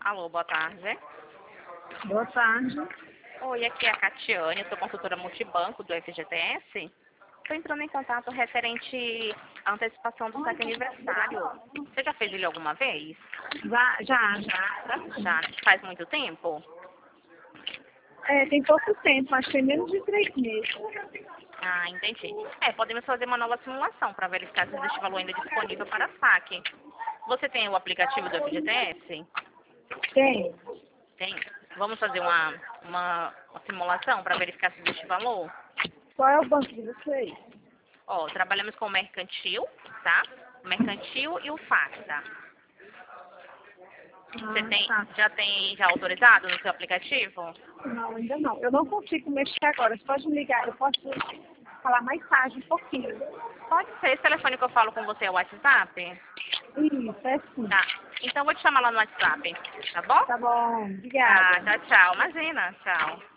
Alô, boa tarde. Boa tarde. Oi, aqui é a Catiane, eu sou consultora multibanco do FGTS. Estou entrando em contato referente à antecipação do saque aniversário. Você já fez ele alguma vez? Já. Já faz muito tempo? Tem pouco tempo, acho que tem menos de 3 meses. Ah, entendi. Podemos fazer uma nova simulação para verificar se existe valor ainda disponível para saque. Você tem o aplicativo do FGTS? Tem. Tem. Vamos fazer uma simulação para verificar se existe valor? Qual é o banco de vocês? Ó, trabalhamos com o mercantil, tá? O mercantil e o FAC, tá? Você tem, Tá. já autorizado no seu aplicativo? Não, ainda não. Eu não consigo mexer agora. Você pode me ligar, eu posso falar mais tarde um pouquinho. Pode ser. Esse telefone que eu falo com você é o WhatsApp? Isso, é sim. Tá. Então eu vou te chamar lá no WhatsApp, tá bom? Tá bom, obrigada. Tá, tchau, tchau. Imagina, tchau.